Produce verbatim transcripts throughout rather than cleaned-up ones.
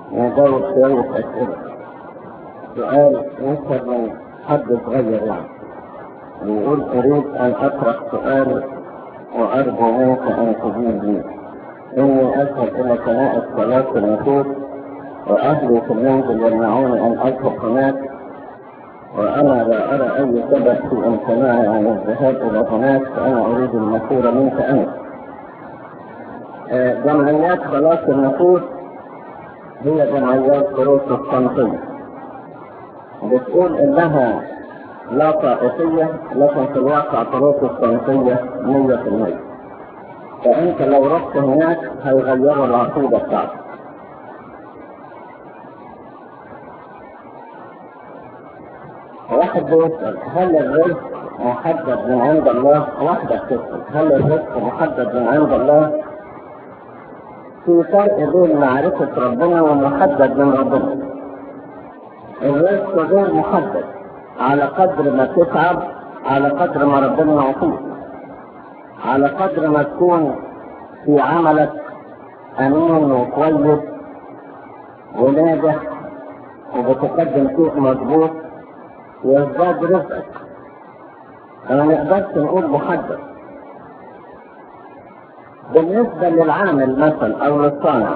نجاوب شوية أسئلة. سؤال يسأل من حد صغير يعني، بيقول أريد أن أطرح سؤال وأرجو منك أن تجيبني. إني أذهب إلى كنائس صلاة النفوس وأهلي في المنزل يمنعوني أن أذهب هناك، وأنا لا أرى أي سبب في امتناعي عن الذهاب إلى هناك، فأنا أريد المشورة منك أنت. جمعيات صلاة النفوس هي جمعيات بروتستانتية بتقول إنها لا طائفية، لكن في الواقع بروتستانتية مية في المية. فأنت لو رحت هناك هيغيروا العقيدة بتاعتك. واحد بيسأل هل الرزق محدد من عند الله؟ واحدة بتسأل هل الرزق محدد من عند الله؟ في فرق بين معرفة ربنا ومحدد من ربنا. الرزق غير محدد، على قدر ما تتعب، على قدر ما ربنا يعطيك، على قدر ما تكون في عملك أمين وكويس وناجح وبتقدم شيء مظبوط يزداد رزقك. فما نقدرش نقول محدد. بالنسبة للعامل مثلا أو للصانع،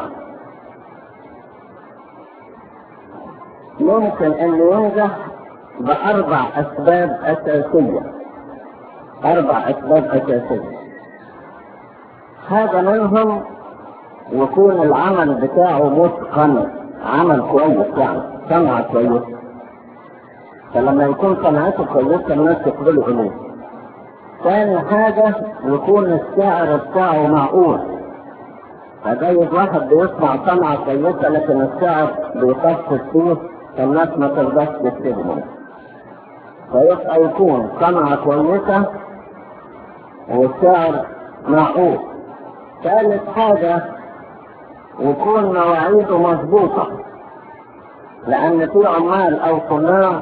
ممكن أن ينجح بأربع أسباب أساسية. أربع أسباب أساسية هذا منهم يكون العمل بتاعه متقن، عمل كويس يعني صنعة كويسة. فلما يكون صنعته كويسة الناس يقبلوا إليه. ثاني حاجة يكون السعر بتاعه معقول. فجايز واحد بيصنع صنعة كويسة لكن السعر بيخفف فيه فالناس ما ترضاش تشتري منه. فيبقى يكون صنعة كويسة والسعر معقول. ثالث حاجة يكون مواعيده مظبوطة، لأن في عمال أو صناع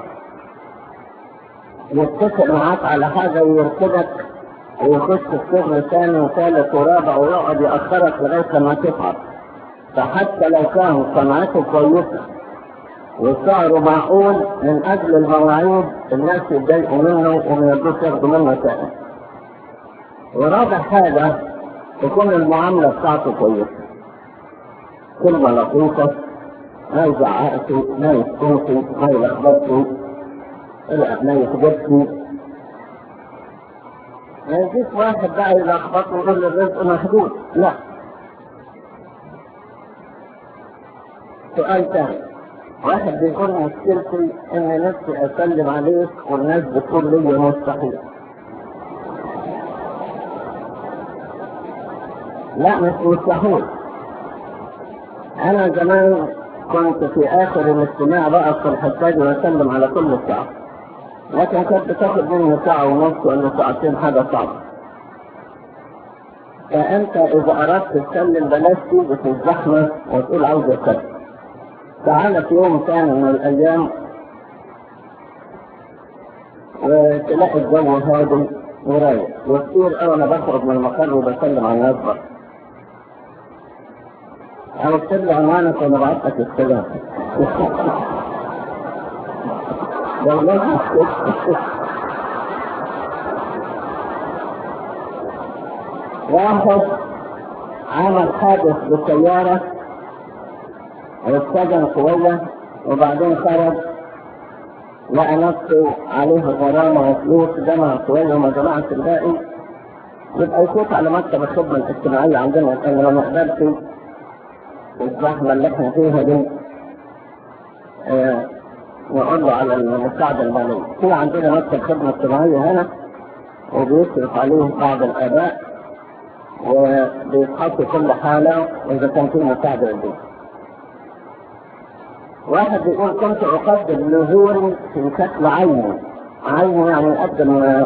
يتفق معاك على حاجة ويركبك ويخش في شغل ثاني وثالث ورابع ويقعد يأخرك لغاية ما تتعب. فحتى لو كان صنعته كويسة وسعره معقول من أجل المواعيد الناس يتضايقوا منه وما يرضوش ياخدوا منه ثاني. ورابع حاجة تكون المعاملة بتاعته كويسة، كلمة لطيفة، ما يزعقش، ما يسكتش، ما يلخبطش، ما يخبطش. ما يجيش واحد بقى يلخبط ويقول الرزق محدود، لا. سؤال ثاني، واحد بيقول مشكلتي ان نفسي اسلم عليك والناس بتقول لي مستحيل. لا مش مستحيل. انا زمان كنت في اخر الاجتماع بقى في الحساج واسلم على كل الشعب، لكن كانت بتاخد مني ساعة ونص ولا ساعتين، حاجة صعبة. فانت اذا اردت تسلم بلاش تيجي في الزحمة وتقول عاوز اتكلم. تعال في يوم ثاني من الايام وتلاقي الجو هادي ورايق وكتير اوي انا بخرج من المقر وبسلم على الناس بقى. انا اكتب لي عنوانك وانا بعت لك السلام. واحد عمل حادث بالسيارة واتسجن شوية وبعدين خرج لقى نفسه عليه غرامة وفلوس، جمع شوية وما جمعش الباقي، يبقى يفوت على مكتب الخدمة الاجتماعية عندنا لأن ما نقدرش الزحمة اللي احنا فيها دي اه نقول له على المساعدة المالية. في عندنا مكتب خدمة اجتماعية هنا وبيصرف عليه بعض الآباء وبيتحط كل حالة إذا كان في مساعدة البيت. واحد بيقول كنت أقدم نزول في شكل عيني، عيني يعني أقدم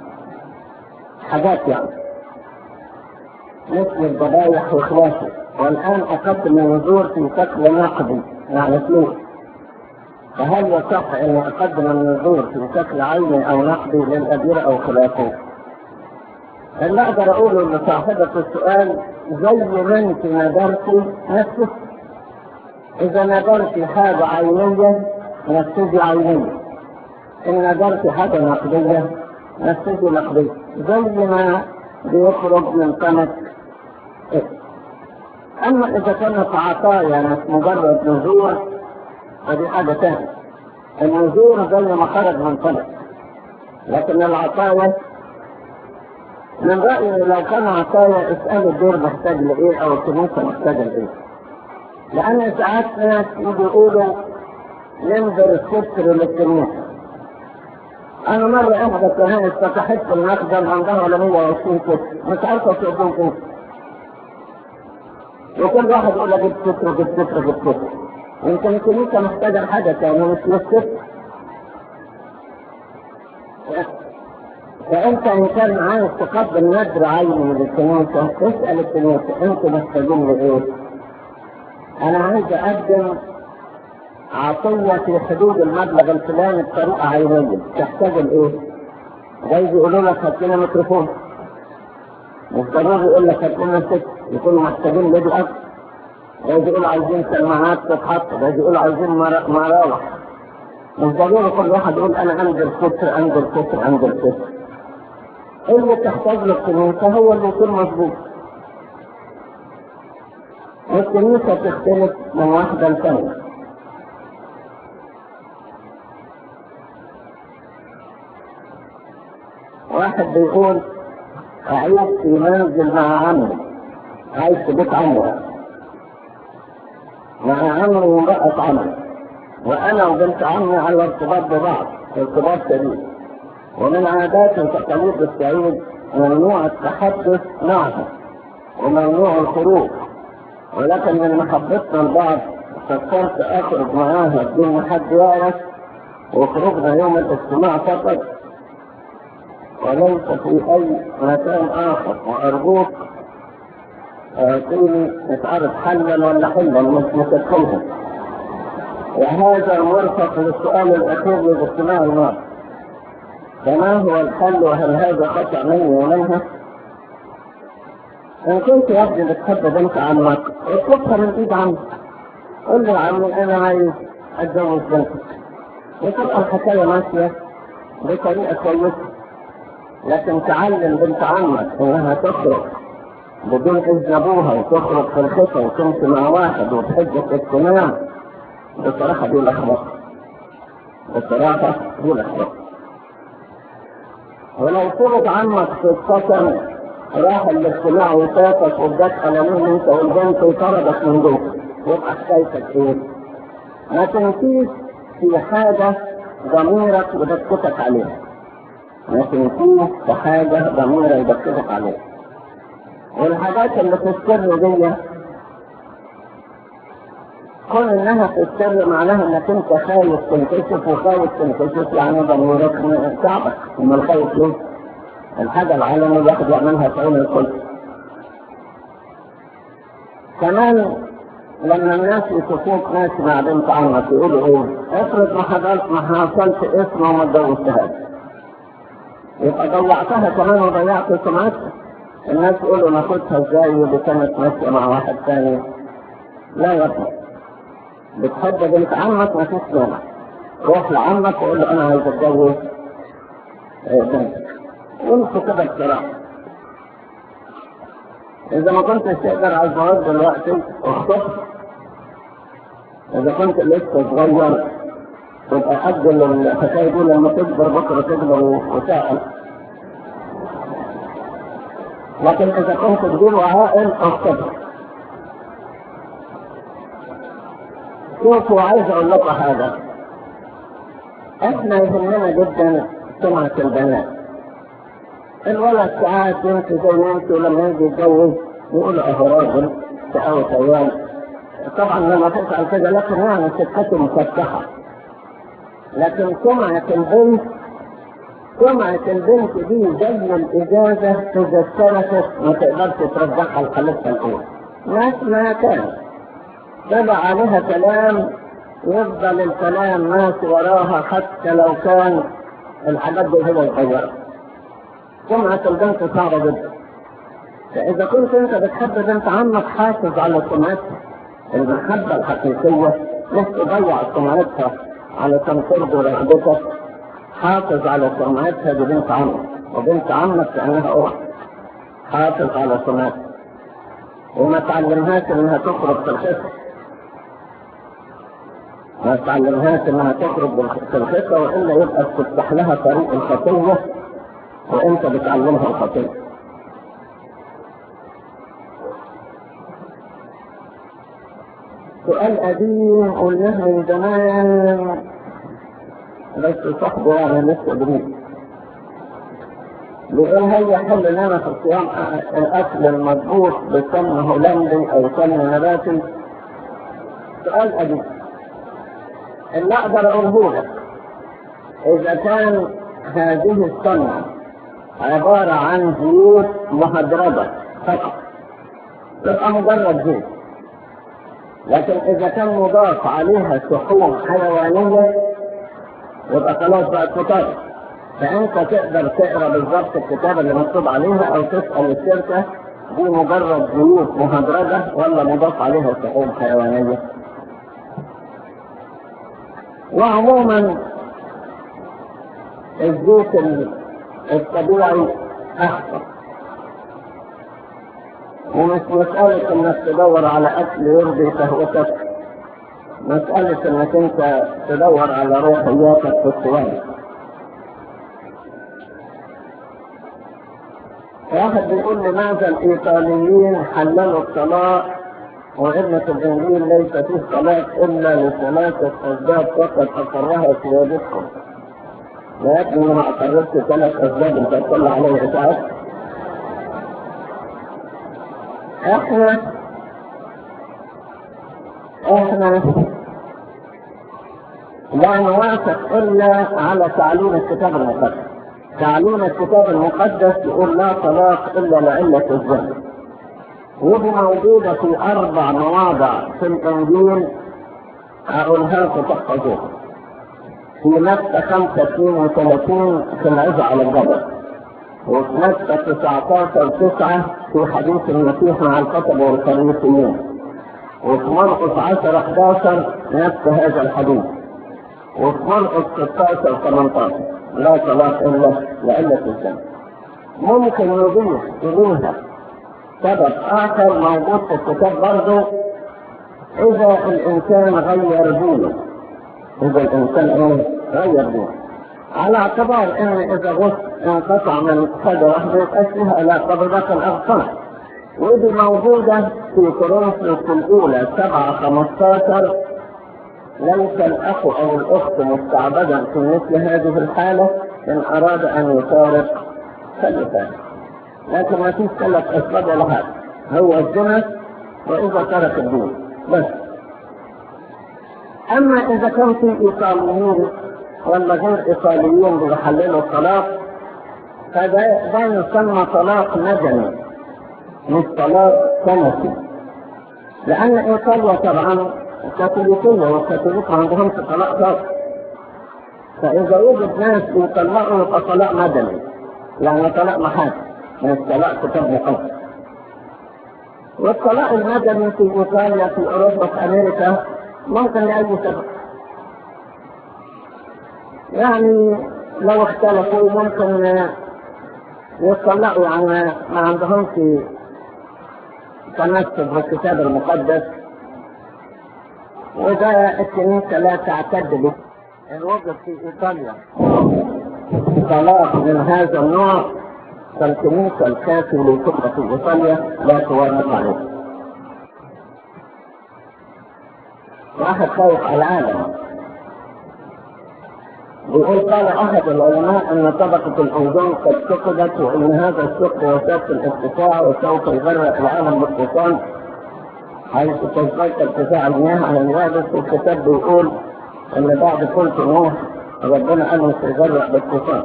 حاجات يعني مثل الضبايح وخلافه، والآن أقدم النزول في شكل نقدي يعني فلوس. فهل يصح أن أقدم النزول في شكل عيني أو نقدي للأجير أو خلافه؟ اللي أقدر أقوله لصاحبة السؤال زي ما أنت ندرتي نفسك إذا نظرت حاجة عينية نفذي عينية، إن نظرت حاجة نقدية نفذي نقدية، زي ما بيخرج من قناة. أما إذا كانت عطايا مش مجرد نزور فدي حاجة ثانية. النزور زي ما خرج من قناة، لكن العطايا من رأيي لو كان عطايا اسأل الدور محتاج لإيه أو الكنيسة محتاجة لإيه. لأن ساعات ناس يقولوا ننظر الستر للكنيسة. أنا مرة أحدى الكهنة فتحت في المخزن عندها ولا مية وعشرين ستر، مش عارفة تقدم إيه. وكل واحد يقول لك جبت ستر جبت ستر جبت ستر. يمكن الكنيسة محتاجة لحاجة تانية مش للستر. فأنت إن كان عايز تقدم نذر عيني للكنيسة اسأل الكنيسة أنتوا محتاجين لإيه؟ أنا عايز أقدم عطية في حدود المبلغ الفلاني بطريقة عينية، تحتاج لإيه؟ جايز يقولوا لك هات لنا ميكروفون، مش ضروري يقول لك هات لنا ست، يكونوا محتاجين لدي أكتر. جايز يقولوا عايزين سماعات تتحط، جايز يقولوا عايزين مراوح. مش ضروري كل واحد يقول أنا أنزل ستر أنزل ستر أنزل ستر. اللي تحتاج له الكنيسة هو اللي يكون مظبوط. الكنيسة تختلف من واحدة لثانية. واحد بيقول أعيش في منزل مع عمي، عايش في بيت عمي مع عمي وامرأة عمي، وأنا وبنت عمي على ارتباط ببعض ارتباط شديد، ومن عادات وتقاليد الصعيد ممنوع التحدث معها وممنوع الخروج، ولكن من محبتنا لبعض فكرت أخرج معاها بدون ما حد يعرف، وخرجنا يوم الاجتماع فقط وليس في أي مكان آخر. وأرجوك أعطيني نتعرف حلا ولا حلا مش متدخلها. وهذا مرفق للسؤال الأخير للاجتماع الماضي، فما هو الحل وهل هذا خطأ مني ومنها؟ إن كنت يا ابني بتحب بنت عمك اطلبها من إيد عمك، قل له عمي أنا عايز أتجوز بنتك، وتبقى الحكاية ماشية بطريقة كويسة. لكن تعلم بنت عمك إنها تخرج بدون إذن أبوها وتخرج في الخطة وتمشي مع واحد وتحجة اجتماع، بصراحة دي الأخلاق، بصراحة دي الأخلاق. ولو فرض عمك في السكن راح الاجتماع وفاتك وجات قلمين انت والبنت وطردك من جوه، يبقى حكايتك ايه؟ ما تنسيش في حاجة ضميرك يبكتك عليها، ما تنسيش في حاجة ضميرك يبكتك عليها. والحاجات اللي في السر دي كون انها في السر معناها انك انت خايف تنكشف، وخايف تنكشف يعني ضميرك تعبك. اما الخايف ليه؟ الحاجة العالمية الواحد يعملها في عين الكل. كمان لما الناس يشوفوك ماشي مع بنت عمك يقولوا ايه؟ افرض ما حضرت ما حصلت اسمه وما اتجوزتهاش، يبقى ضيعتها كمان وضيعت سمعتها. الناس يقولوا ناخدها ازاي ودي كانت ماشية مع واحد ثاني. لا يا ابني، بتحب بنت عمك ما فيش مانع، روح لعمك وقول له انا عايز اتجوز بنتك، وانت كده بصراحة. إذا ما كنتش تقدر على الزواج دلوقتي اخطب، إذا كنت لسه صغير تبقى أجل الحكاية دي لما تكبر بكرة تكبر وتعقل. لكن إذا كنت كبير وعاقل اخطب. شوفوا عايز أقول لكم حاجة، إحنا يهمنا جدا سمعة البنات. الولد ساعات يمشي زي ما يمشي ولما يجي يتجوز يقول اهو راجل شقاوة عيال. طبعا لما تفعل كده لكن يعني سكته مفتحة. لكن سمعة البنت سمعة البنت دي زي الإجازة إذا اشتركت ما تقدرش ترجعها لخليتها الأولى. مهما كان طلع عليها كلام يفضل الكلام ماشي وراها حتى لو كان الحاجات دي هي الغيرة. سمعة البنت صعبة جدا. فإذا كنت أنت بتحب بنت عمك حافظ على سمعتها، المحبة الحقيقية مش تضيع سمعتها علشان ترضي رغبتك. حافظ على سمعتها دي بنت عمك، وبنت عمك كأنها أخت. حافظ على سمعتها وما تعلمهاش انها تخرج في الخطة، ما تعلمهاش انها تخرج في الخطة، وإلا يبقى تفتح لها طريق الخطية وانت بتعلمها الخطية. سؤال قديم قلناه من زمان بس صاحبه يعني لسه جديد. بيقول هل يحل لنا في الصيام الاكل المضبوط بسمن هولندي او سمن نباتي؟ سؤال قديم. اللي اقدر اقوله لك اذا كان هذه السمنه عباره عن زيوت مهدرجه فقط تبقى مجرد زيت، لكن اذا كان مضاف عليها شحوم حيوانيه يبقى خلاص بقى كتاب. فانت تقدر تقرا بالظبط الكتاب اللي مكتوب عليها او تسال الشركه دي مجرد زيوت مهدرجه ولا مضاف عليها شحوم حيوانيه. وعموما الزيت الطبيعي احسن، ومش مسألة انك تدور على اكل يرضي شهوتك، مسألة انك انت تدور على روحياتك في الصيام. واحد بيقول لماذا الايطاليين حللوا الصلاة وإن في الانجيل ليس فيه صلاة الا لثلاثة اسباب فقط اقرها سيادتكم. لكن انا اقررت ثلاث اسباب انت تطلع عليه اسعاد. احنا احنا لا نوافق الا على تعليم الكتاب المقدس. تعليم الكتاب المقدس يقول لا صلاة الا لعلة الذنب، ودي موجودة في اربع مواضع في الانجيل اقولها لكم تحفظوها. في متى خمسة اثنين وثلاثين في العزة على الجبل، وفي متى تسعة عشر تسعة في حديث المسيح مع الكتبة والفريسيين، وفي مرقس عشرة احد عشر نفس هذا الحديث، وفي مرقس ستة عشر ثمانية عشر لا صلاة إلا لعلة الذنب. ممكن نضيف إليها سبب آخر موجود في الكتاب برضه، إذا الإنسان غير دينه. إذا الإنسان إيه؟ غير دينه، على اعتبار ان اذا غص انقطع من حاجة واحدة يبقاش لها علاقة بذاك الاغصان. ودي موجودة في كورنثوس الاولى سبعة خمستاشر. ليس الاخ او الاخت مستعبدا في مثل هذه الحالة ان اراد ان يفارق فليفارق، لكن ما فيش ثلاث اسباب ولا حاجة، هو الزنا واذا ترك الدين بس. اما اذا كان في ايطاليين ولا غير إيطاليين بيحللوا الطلاق فده ده يسمى طلاق مدني مش طلاق كنسي، لأن إيطاليا طبعا كاثوليكية والكاثوليك ما عندهمش طلاق خاص، فإذا وجد ناس يطلقوا يبقى طلاق مدني يعني طلاق محاكم مش طلاق كتاب مقدس. والطلاق المدني في إيطاليا في أوروبا في أمريكا ممكن لأي سبب، يعني لو اختلفوا ممكن يطلقوا يعني ما عندهم في تنسب بالكتاب المقدس، وده الكنيسة لا تعتد به. إن وجد في إيطاليا طلاق من هذا النوع فالكنيسة الكاثوليكية في إيطاليا لا توافق عليه. واحد خايف على العالم بيقول قال احد العلماء ان طبقة الاوزون قد فقدت وان هذا الثقب وسائل الارتفاع وسوف يغرق العالم بالطوفان حيث تزداد ارتفاع المياه على اليابس. والكتاب بيقول ان بعد كل نوح ربنا قال سيغرق بالطوفان.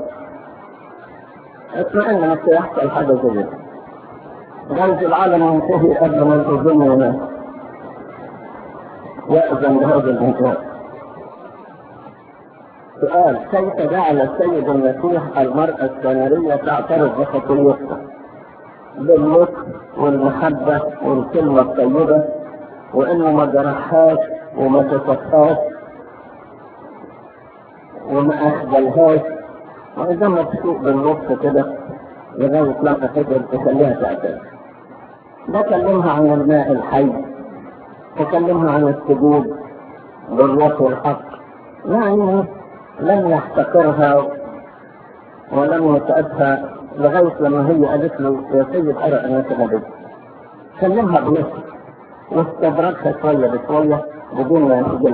اطمئن مش هيحصل حاجة زي كده، جايز العالم ينتهي قبل ما الاوزون ينام. يأذن بهذا الانتهاء. سؤال: كيف جعل السيد المسيح المرأة السامرية تعترف بخطيئتها باللطف والمحبة والكلمة الطيبة وانه ما جرحهاش وما كسفهاش وما اخجلهاش، وإذا ما تسوق بالنص كده لغاية لما تقدر تخليها تعتذر. ده كلمها عن الماء الحي، تكلمها عن السجود بالروح والحق، يعني لم يحتقرها ولم يتأبها لغاية لما هي قالت له يا سيد أرى أنك نبي. كلمها بنفسه واستدركها شوية بشوية بدون ما يسجلها،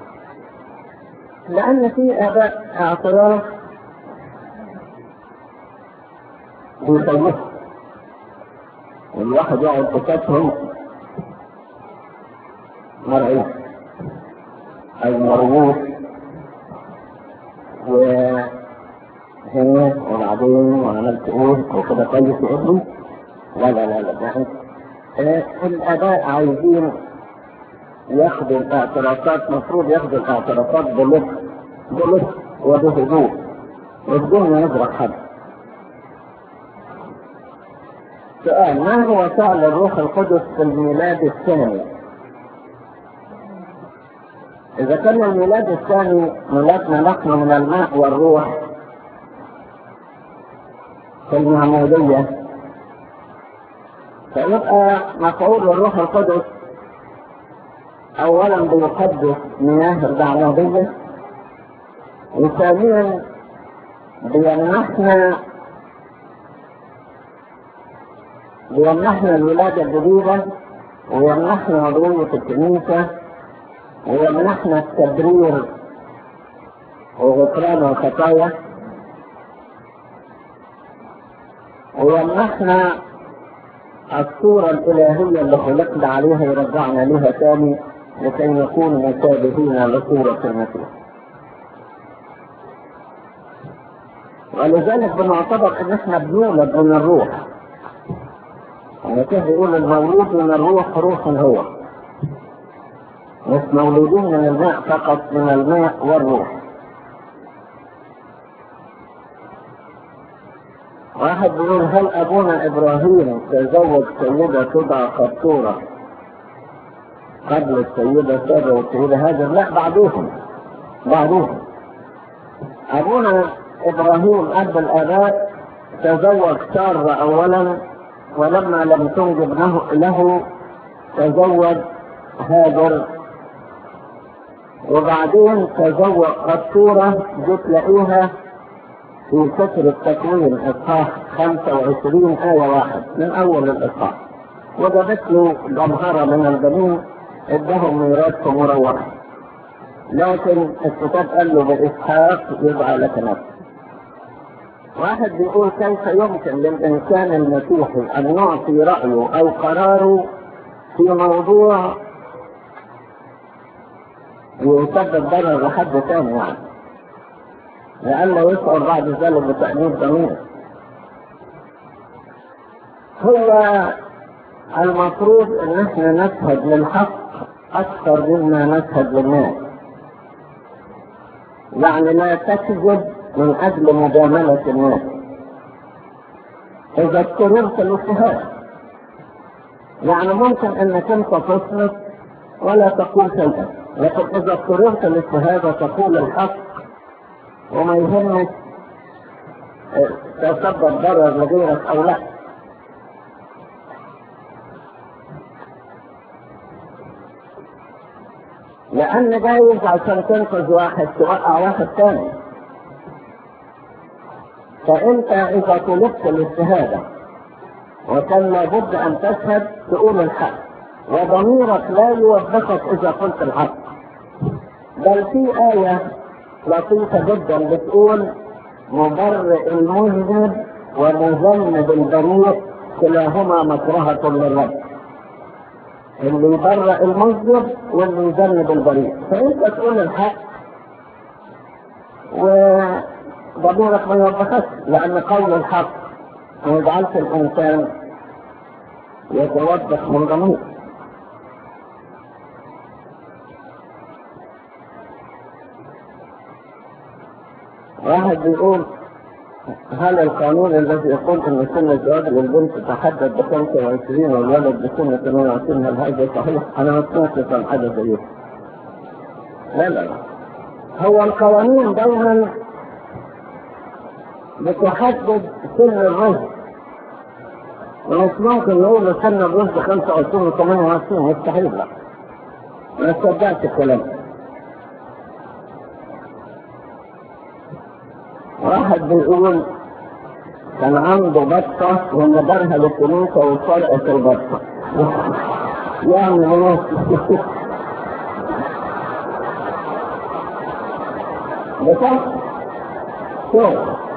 لأن في آباء اعتراف بيخوفوا الواحد يقعد بكتهم مرعوب أو مرغوب وهنا وبعدين وعملت ايه وكده كويس ابني. لا لا لا لا يعني آه الآباء عايزين ياخدوا الاعترافات، مفروض ياخدوا الاعترافات بلطف بلطف وبهدوء بدون ما يجرح حد. سؤال: ما هو فعل الروح القدس في الميلاد الثاني؟ إذا كان الميلاد الثاني ميلادنا نحن من الماء والروح في المعمودية، فيبقى مفعول الروح القدس أولا بيقدس مياه المعمودية، وثانيا بيمنحنا بيمنحنا الولادة الجديدة، ويمنحنا عضوية الكنيسة، ويمنحنا التبرير وغفران الخطايا، ويمنحنا الصورة الإلهية اللي خلقنا عليها يرجعنا لها ثاني لكي نكون مشابهين لصورة المسيح. ولذلك بنعتبر ان احنا بنولد من الروح، يعني كيف يقول المولود من الروح روح هو، مش مولودين من الماء فقط، من الماء والروح. واحد بيقول: هل ابونا ابراهيم تزوج سيدة تدعى قطورة قبل السيدة سارة والسيدة هاجر؟ لا، بعدهم بعدهم ابونا ابراهيم اب الاباء تزوج سارة اولا، ولما لم تنجب له تزوج هاجر، وبعدين تزوج قطورة دي تلاقيها في سفر التكوين اصحاح خمسة وعشرين آية واحد من أول الإصحاح، وجابت له جمهرة من البنين ادهم ميراث مروحة، لكن الكتاب قال له بإسحاق يدعى لك نفس. واحد بيقول: كيف يمكن للإنسان المسيحي أن يعطي رأيه أو قراره في موضوع يسبب ضرر لحد ثاني، يعني لأنه يشعر بعد ذلك بتأنيب ضمير؟ هو المفروض ان احنا نشهد للحق اكثر مما نشهد للناس، يعني لا تكذب من اجل مجاملة الناس. اذا اضطررت للشهادة، يعني ممكن انك انت تصمت ولا تقول شيئا، لكن اذا اضطررت للشهادة تقول الحق وما يهمك تسبب ضرر لغيرك او لا. لان جايز عشان تنقذ واحد توقع واحد ثاني، فانت اذا طلبت للشهادة وكان لابد ان تشهد تقول الحق، وضميرك لا يوبخك اذا قلت الحق. بل في آية لطيفة جدا بتقول: مبرئ المذنب ومذنب البريء كلاهما مكرهة للرب. اللي يبرئ المذنب واللي يذنب البريء، فانت تقول الحق وضميرك ما يوبخك، لان قول الحق ما يجعلش الانسان يتوبخ من ضميره. واحد بيقول: هل القانون الذي يقول ان سن الزواج للبنت تحدد ب خمسة وعشرين والولد بسن ثمانية وعشرين هل هذا صحيح؟ انا ما سمعتش عن حاجه زي كده. لا لا لا. هو القوانين دايما بتحدد سن الرشد، ومش ممكن نقول سن الرشد خمسة وعشرين و ثمانية وعشرين، مستحيل. لا ما تصدقش الكلام. واحد بيقول كان عنده بطة ونبرها للكنيسة وسرقت البطة. يعني ايه؟ بطة؟ شوف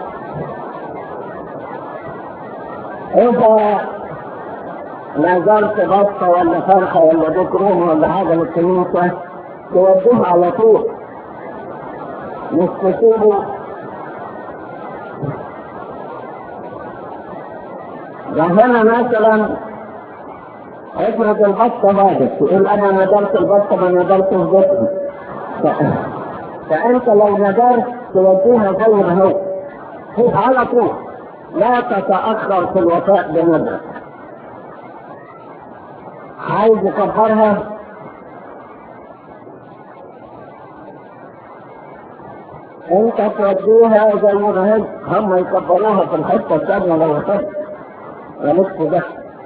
إذا ما زالت بطة ولا فرخة ولا دكرون ولا حاجة للكنيسة توديها على طول، مش تسيبه. ده هنا مثلا افرض البطة باجت تقول انا ندرت البطة ما ندرتش جسمي، فانت لو ندرت توديها زي ما هو هي على طول، لا تتأخر في الوفاء بندرك. عايز يكبرها انت توديها زي ما هي، هم يكبروها في الحتة الثانية لو وصلت ونصف ده.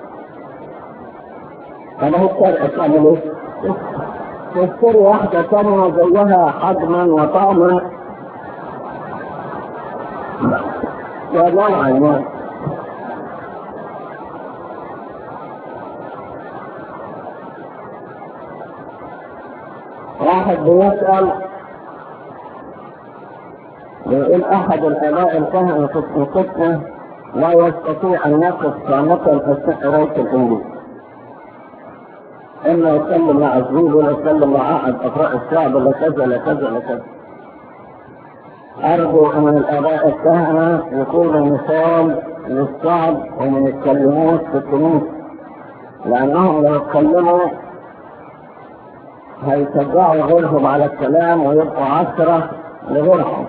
أنا هو الفرق تعمل إيه؟ تشتري واحدة ثانية زيها حجما وطعما ونوعا ما. واحد بيسأل بيقول أحد الآباء الكهنة في القسطة لا يستطيع أن يقف صامتا أثناء قراءة الإنجيل، إما يتكلم مع زميله ولا يتكلم مع أحد أفراد الشعب ولا كذا ولا كذا ولا كذا. أرجو أن الآباء الكهنة يكونوا مثال للشعب ومن يتكلموش في الكنيسة، لأنهم لو اتكلموا هيشجعوا غيرهم على الكلام ويبقوا عشرة لغيرهم.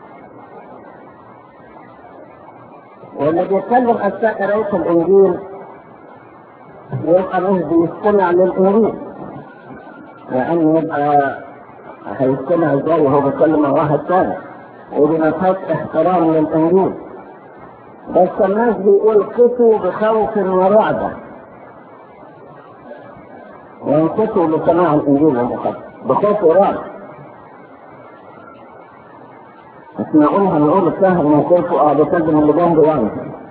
واللي بيتكلم أثناء قراءة الإنجيل يبقى مش بيستمع للإنجيل، لأنه يبقى هيستمع إزاي وهو بيتكلم مع واحد ثاني، ودي مسألة احترام للإنجيل. بس الناس بيقول كتوا بخوف ورعبة، وينكتوا لسماع الإنجيل المقدس بخوف ورعبة. مش نقولها نقول السهل من خوفه اه بتقدم اللي جنبه يعني.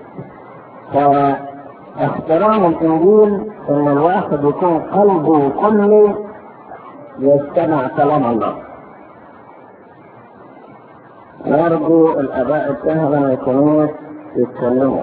فاحترام الإنجيل إن الواحد يكون قلبه كله يستمع كلام الله. نرجو الآباء الكهنة ما يكونوش يتكلموا.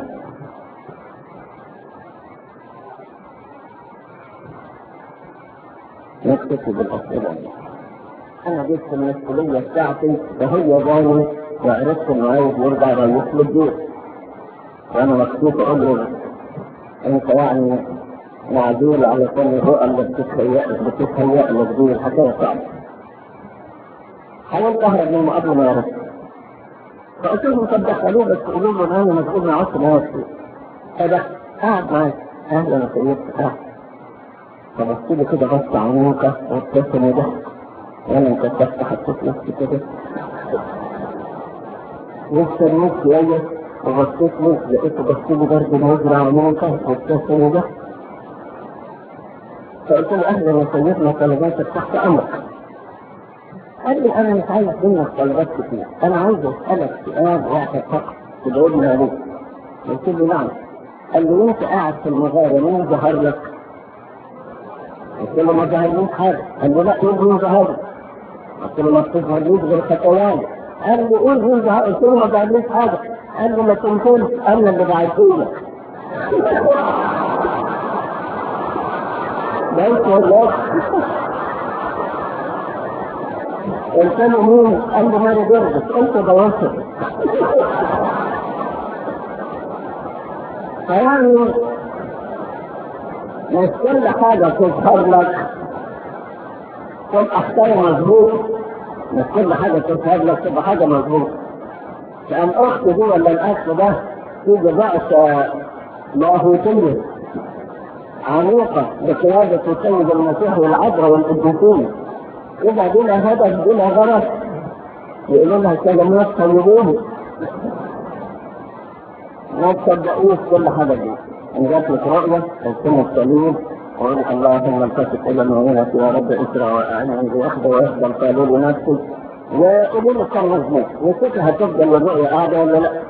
نكتفي بالأسئلة. أنا جبت المسؤولية بتاعتي وهي جاني وعرفت إنه عايز يرجع رئيس للبيت، وأنا مكتوب أقول له أنت يعني معدول على كل الرؤى اللي بتتهيأ لك دي الحكاية صعبة. حاولت أهرب من المقابلة ما عرفت، فقلت لهم طب دخلوه بس قولوا له إن أنا مسؤول ما عرفت نفسي. فده قاعد معاك أهلا يا سيدي قاعد. فبصت لي كده بص عميقة وابتسم وضحك، وانا انكسرت حطيت نفسي كده واستنيت شوية وبصيت له لقيته بص لي برضه نظرة عميقة وابتسم وضحك. فقلت له اهلا يا سيدنا طلباتك تحت امرك. قال لي انا مش عايز منك طلبات كتير، انا عايز اسالك سؤال واحد فقط تجاوبني عليه. قلت له نعم. قال لي وانت قاعد في المغارة مين ظهر لك؟ قلت له ما ظهرليش حاجة. قال لي لا قول مين ظهر لك. قلت له ما بتظهرليش غير خطواني. قال لي قول مين ظهر. قلت له ما ظهرليش حاجة. قال لي ما تنسوني انا اللي بعديلك. بقيت والله. قلت له مين؟ قال لي ماري جرجس. قلت ده وصل. فيعني مش كل حاجة تظهر لك تبقى حكاية مظبوط، مش كل حاجة تظهر لك تبقى حاجة مظبوط. فالأخت دي ولا الأخ ده في جزاء لاهوتية عميقة بقيادة السيد المسيح والعذراء والقديسين. إذا بلا هدف بلا غرض يقولوا لها كلمات طيبين ما تصدقوش كل حاجة دي. إن جات لك رؤية تكون السليم وقول اللهم التفت إلى المؤمنة يا رب اسرع وأعني بوحدة ويفضل قالوا لي نفسي وقولوا له كان مظبوط وشوف هتفضل الرؤية قاعدة ولا لا.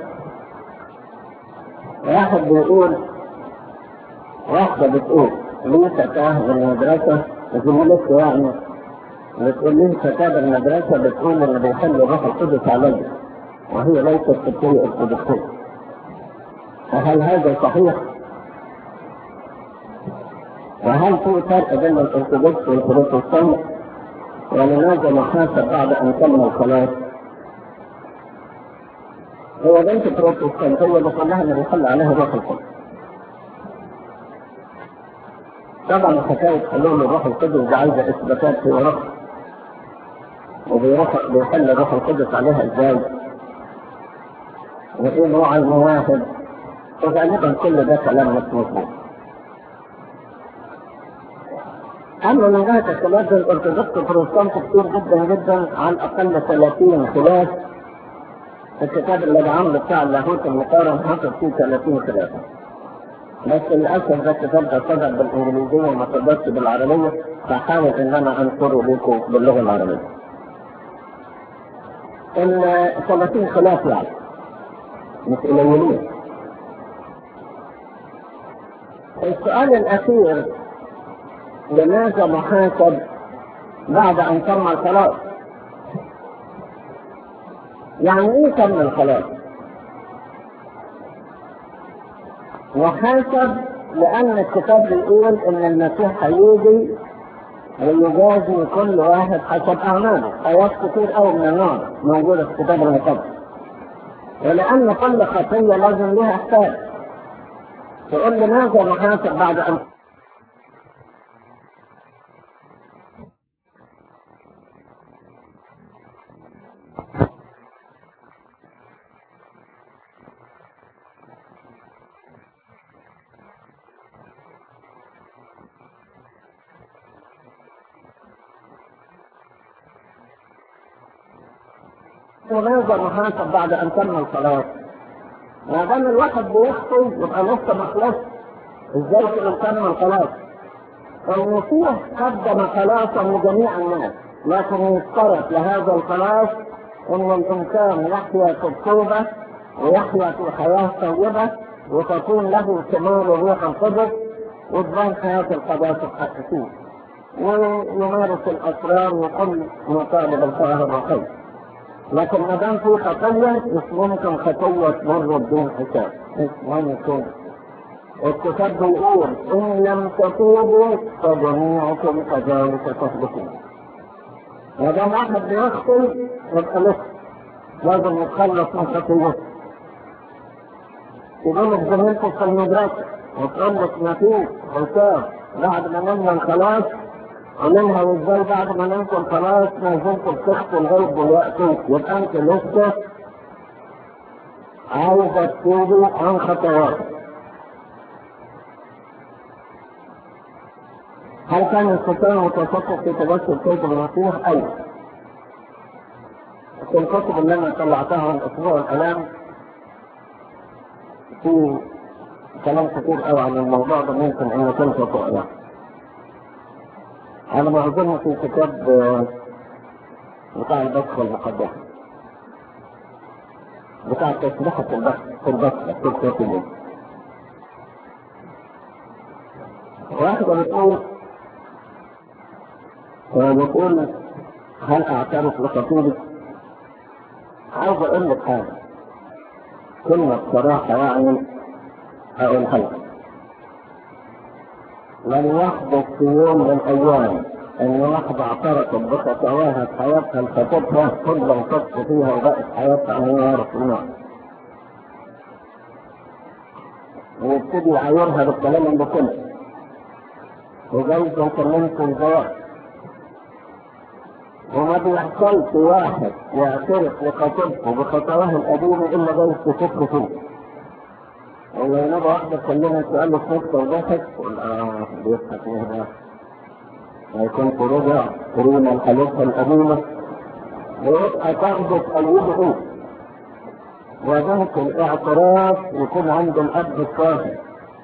واحد بيقول واحدة بتقول ليه فتاة بالمدرسة زميلتي يعني بتقول ليه فتاة بالمدرسة بتقول إن بيخلي الروح القدس عليا وهي ليست تبتدئ القدسية. فهل هذا صحيح؟ وهل في فرق بين الارثوذكس والبروتستانت؟ ولماذا نحاسب بعد ان تم الخلاص؟ هو بنت البروتستانت هو اللي قال انه بيحل عليها الروح القدس. طبعا حكايه حلول الروح القدس دي عايزه اثباتات في ورقه. وبيروح بيحل الروح القدس عليها ازاي؟ وايه نوع المواهب؟ وغالبا كل ده كلام مش مظبوط. أما من جهة الخلاف الأرثوذكس والبروتستانت كتير جدا جدا على الأقل ثلاثين خلاف. الكتاب اللي بعمله بتاع اللاهوت المقارن حصل فيه ثلاثين خلاف. بس للأسف ده الكتاب ده صدر بالإنجليزية وما صدرش بالعربية فحاول إن أنا أنشره لكم باللغة العربية. ال ثلاثين خلاف يعني مش قليلين. السؤال الأخير لماذا محاسب بعد ان تم الخلاص؟ يعني ايه تم الخلاص؟ محاسب لان الكتاب بيقول ان المسيح هيجي ويجازي كل واحد حسب اعماله. ايات كتير قوي من النار موجوده في الكتاب المقدس. ولان كل خطيه لازم لها حساب. تقول لماذا محاسب بعد ان لماذا محاسب بعد ان تم الخلاص؟ ما دام الواحد بيخطي يبقى لسه ما خلصش. ازاي تقول تم الخلاص؟ المسيح قدم خلاصا لجميع الناس، لكن يشترط لهذا الخلاص ان الانسان يحيا في التوبه ويحيا في حياه طيبه وتكون له ثمار الروح القدس وتبان حياه القداسه الحقيقيه ويمارس الاسرار وكل مطالب الفقه الروحي. لكن ما دام في خطيه مش ممكن خطيه تمر بدون حساب. مش ممكن. الكتاب بيقول ان لم تتوبوا فجميعكم كذلك تهلكون. ما دام واحد بيخطي يبقى لسه لازم يتخلص من خطيته. تقول لك زميلتك في المدرسه وتقول لك ما فيش حساب بعد ما ننهي الخلاص وننهي ازاي بعد ما ننهي الخلاص ما زلت بتخطي لغايه دلوقتي يبقى انت لسه عايزه تتوبي عن خطواتك. هل كان الختان متفقد في تبسم سيد المسيح؟ أيوة. في الكتب اللي أنا طلعتها من أسبوع الآلام في كلام كتير قوي عن الموضوع ده ممكن إنك أنت تقرأ. أنا ما أظن في كتاب بتاع البث المقدس بتاع تسبيحة البث في البث في الكتب. واحدة بتقول وبتقول هل اعترف بخطيبي؟ عاوز اقول لك حاجه كلمه صراحه يعني اقولها لك. لن يحدث في يوم من الايام ان واحده اعترفت بخطاياها في حياتها لخطيبها كل انقذت فيها وبقت حياتها انوار في النار ويبتدي يعايرها بالكلام اللي كله وجايز يكلمكم زواج وما بيحصلش واحد يعترف لخطيبته بخطاياه القديمة إلا جاي تفكر فيه. ولو نبى واحدة تكلمها سؤال في نفسه وضحك تقول آه بيضحك إيه ده؟ هيكون في رجع كريمة لحالتها القديمة ويبقى تاخده تقلده إيه؟ وذلك الاعتراف يكون عند الأب الصالح.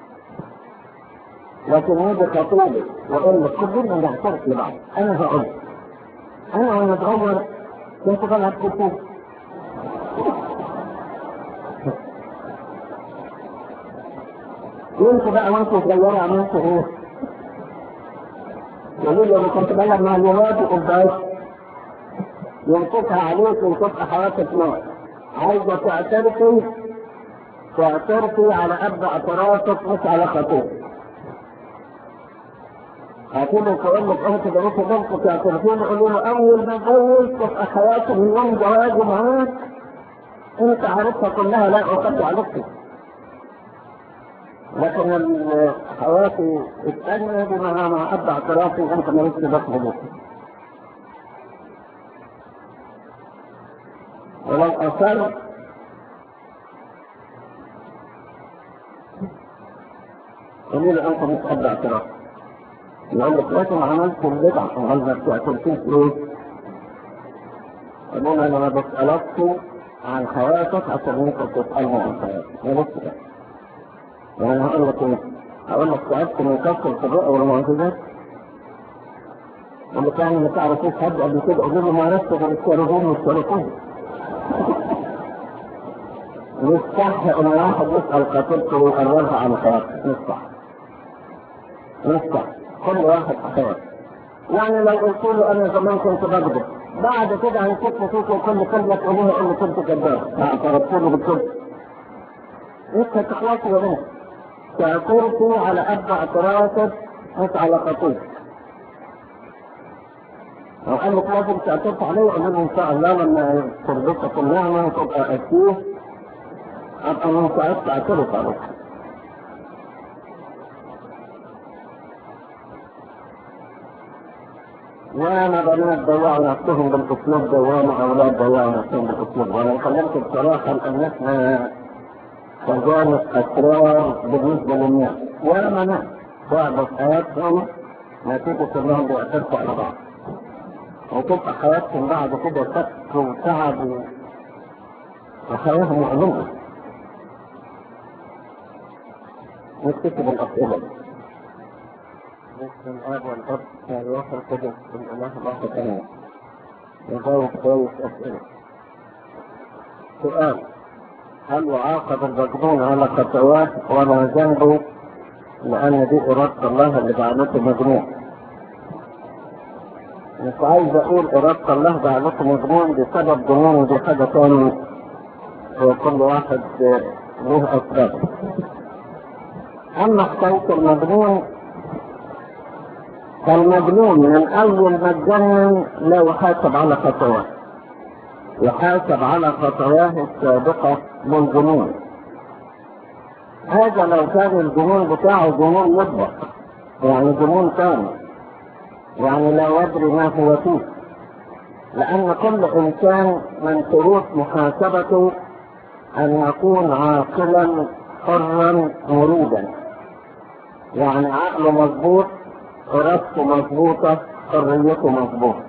لكن يجي خطيبي ويقول لك كلنا نعترف لبعض. أنا هقول أنا وأنا صغير كنت بلعب كتير. وأنت بقى وأنت صغيرة عملت إيه؟ يقولوا لي أنا كنت بلعب مع الولاد وقبائل ينقصها عليك وينقصها حياتك نار. عايزة تعترفي تعترفي على قد اعترافك مش على خطيبك. هتقول تقول لك انت جريت بنتك تعترفين يقولوا له اول ما اتجوز تبقى حياتي من يوم جوازي معاك انت عارفها كلها لا اخدت عليك. لكن حياتي الثانية بما مع قد اعترافي انت مالكش دخل بك. ولو اصر قولوا له انت مش قد اعترافي. يقول لك لكن عملت البدعة وغلبت تعترفين ايه؟ يقول انا ما بسألكش عن حياتك عشان انت تسألني عن حياتك. ما بس كده. يعني هقول لك ايه؟ هقول لك تعبت من كسر الطبيعة والمعجزات. يقول لك يعني ما تعرفوش حد قبل كده قولوا له ما عرفت غير الشاربون والشاربون. مش صح ان واحد يسأل خطيبته ويقررها عن حياتك. مش صح. مش صح. كل واحد حياته. يعني لو قلت له انا زمان كنت بكذب بعد كده هيشوف فيك وكل كلمه تقوليها اني كنت كذاب اعترفت له بالكذب. انت تخلصي يا بنت تعترفي على قد اعترافك مش على خطيبك. لو قال لك لازم تعترف عليه قول له ان شاء الله لما تربطك النعمه وتبقى اكيد ابقى من ساعتها اعترف عليك. وانا بنات ضيعوا نفسهم بالاسلوب ده وانا اولاد ضيعوا نفسهم بالاسلوب. وانا اتكلمت بصراحه لان احنا خزانه اسرار بالنسبه للناس. وانا ناس بعض حياتهم نتيجه انهم بيعترفوا على بعض. وتبقى حياتهم بعد كده سك وتعب وحياه مؤلمه. نكتب الاسئله. بسم الاب والاب والروح القدس الاله الواحد امين. نجاوب كويس اسئله. سؤال: هل يعاقب المجنون على خطوات ولا ذنبه لان دي اراده الله اللي جعلته مجنون؟ مش عايز اقول اراده الله جعلته مجنون بسبب جنونه دي حاجه ثانيه وكل واحد له اسباب. اما حكايه المجنون فالمجنون من اول ما اتجنن لا يحاسب على خطواه. يحاسب على خطواه السابقه للجنون. هذا لو كان الجنون بتاعه جنون مطلق يعني جنون ثاني يعني لا يدري ما هو فيه. لان كل انسان من شروط محاسبته ان يكون عاقلا حرا مريدا. يعني عقله مضبوط ارادته مضبوطه حريته مضبوطه.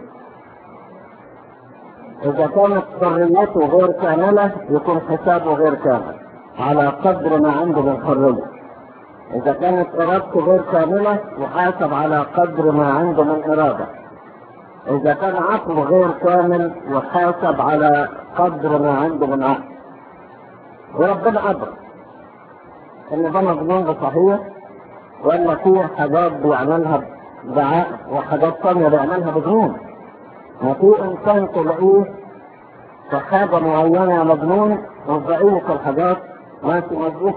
اذا كانت حريته غير كامله يكون حسابه غير كامل على قدر ما عنده من حريه. اذا كانت ارادته غير كامله يحاسب على قدر ما عنده من اراده. اذا كان عقله غير كامل يحاسب على قدر ما عنده من عقل. وربنا ادرك ان ده مجنون صحيح ولا في حاجات بيعملها بعقل وحاجات ثانيه بيعملها بجنون. ما في انسان تلاقيه في حاجه معينه مجنون وبقيه الحاجات ماشي مظبوط.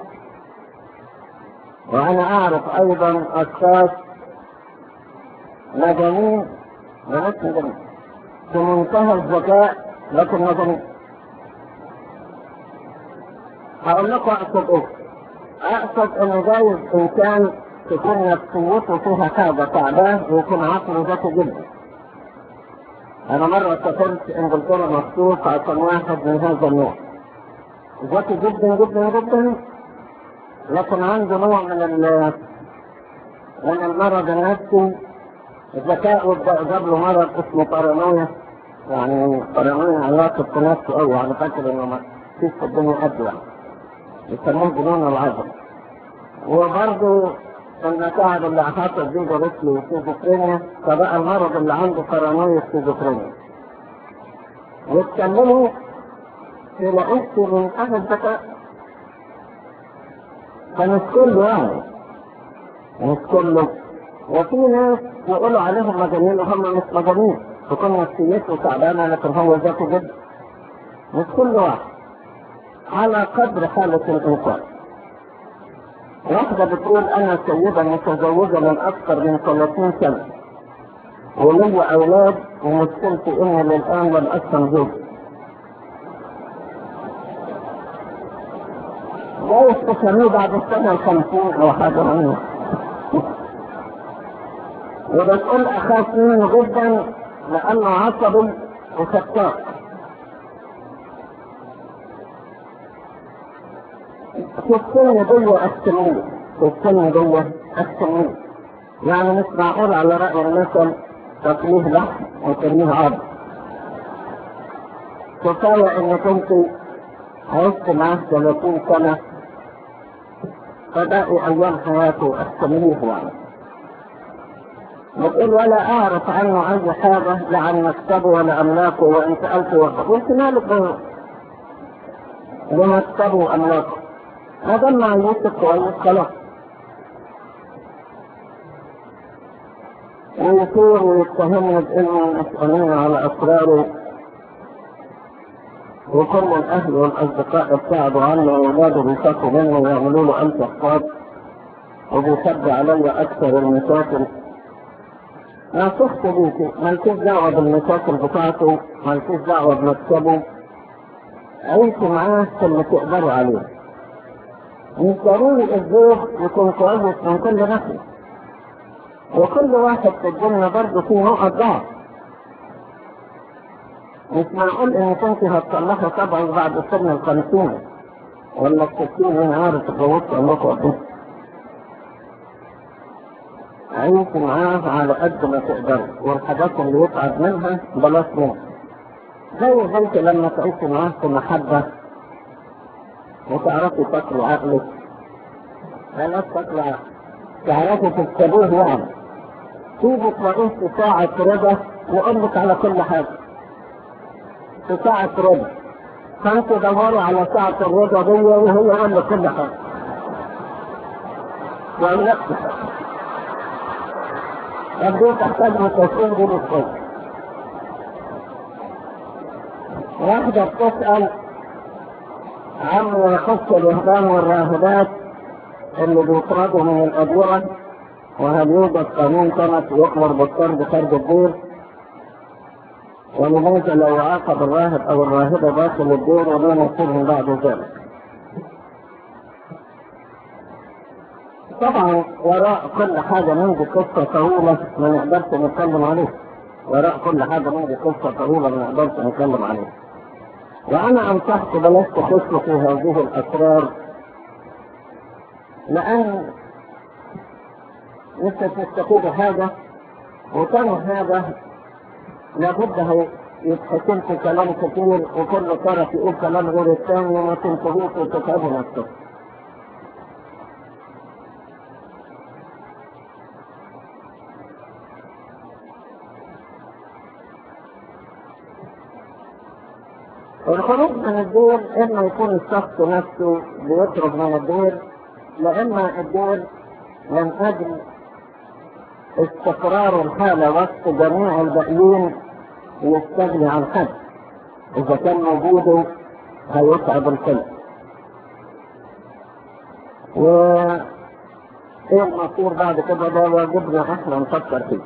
وانا اعرف ايضا اشخاص مجانين وناس مجانين في منتهى الذكاء لكن مجانين. هقول لكم اقصد ايه؟ اقصد ان جايز انسان تكون نفسيته فيها حاجه تعبان ويكون عقله ذكي جدا. أنا مرة سافرت إنجلترا مخصوص عشان واحد من هذا النوع، ذكي جدا جدا جدا، لكن عنده نوع من ال من المرض النفسي. ذكاءه جاب له مرض اسمه بارانويا، يعني بارانويا علاقة بنفسه أوي، يعني فاكر إنه ما فيش في الدنيا قد يعني، يسموه جنون العظم. وبرضه المتاعب اللي حصلت دي جابت له سكيزوفرينيا، فبقى المرض اللي عنده بارانويا سكيزوفرينيا. واتكلموا في لقيت من أهل الذكاء، فمش كله يعني مش كله. وفي ناس يقولوا عليهم مجانين وهم مش مجانين، تكون نفسيته تعبانة لكن هو ذكي جدا. مش كل واحد، على قدر حالة الإنسان. واحدة بتقول أنا سيدة متزوجة من أكثر من ثلاثين سنة ولي أولاد، ومشكلتي إني للآن لم أسلم زوجي. جايز تسميه بعد السنة الخمسين أو حاجة منه. وبتقول أخاف منه جدا لأنه عصبي وشكاك. في السنة دي أكتمية، في السنة دي أكتمية، يعني مش معقول على رأي المثل تقليه لحم وترميه عظم. كفاية إنك أنت عشت معاه ثلاثين سنة، فباقي أيام حياته أكتمية يعني. بتقول ولا أعرف عنه أي حاجة، لا عن مكتبه ولا أملاكه، وإن سألته وقت قلت مالك بمكتبه وأملاكه، ما دام معيشك كويس خلاص. ويصير ويتهمني بإنه مسؤولين على أسراره، وكل الأهل والأصدقاء ابتعدوا عنه، وأولاده بيخافوا منه ويعملوا له ألف حساب، وبيخبي علي أكثر المشاكل. ما شفت بيكي، مالكيش دعوة بالمشاكل بتاعته، مالكيش دعوة بمكتبه، عيشوا معاه في اللي تقدروا عليه. مش ضروري الزوج يكون كويس من كل ناحية، وكل واحد في الدنيا برضه فيه نقط ضعف. مش معقول انك انت هتصلحي طبعا بعد سن الخمسين ولا الستين، من عارف اتجوزت عمرك وقتها. عيشوا معاه على قد ما تقدروا، والحاجات اللي يتعب منها بلاش منها. زي انت لما تعيشوا معاه في محبة وتعرفي تاكلوا عقلك، بلاش تاكلوا عقلك، تعرفي تكتبوه يعني. تيجي تلاقيه في ساعة رضا ويقول لك على كل حاجة في ساعة رضا، فانت دوروا على ساعة الرضا دي وهي يقول لك كل حاجة. ولا قد تحتاج متوسطين دي بالكل. واحدة بتسأل عما يخص الرهبان والراهبات اللي بيطردوا من الأدوار، وهل يوجد قانون كانت يؤمر بالطرد خارج الدير؟ ولماذا لو عاقب الراهب أو الراهبة داخل الدير ولا نصيرهم بعد ذلك؟ طبعا وراء كل حاجة منذ قصة طويلة ما نقدرش نتكلم عليها، وراء كل حاجة منذ قصة طويلة ما نقدرش نتكلم عليها. وأنا أنصحك بلاش تخشوا في هذه الأسرار، لأن مش هتستفيدوا حاجة، وكانوا هذا لابد يتحكم في كلام كتير، وكل طرف يقول كلام غير الثاني وما تنتهوش وتتعبوا نفسكم. الخروج من الدير إما يكون الشخص نفسه بيخرج من الدير، لإما الدير من أجل استقرار الحالة وسط جميع الباقيين يستغني عن حد. إذا كان وجوده هيتعب الكل. وإيه المصير بعد كده ده واجبنا إحنا نفكر فيه.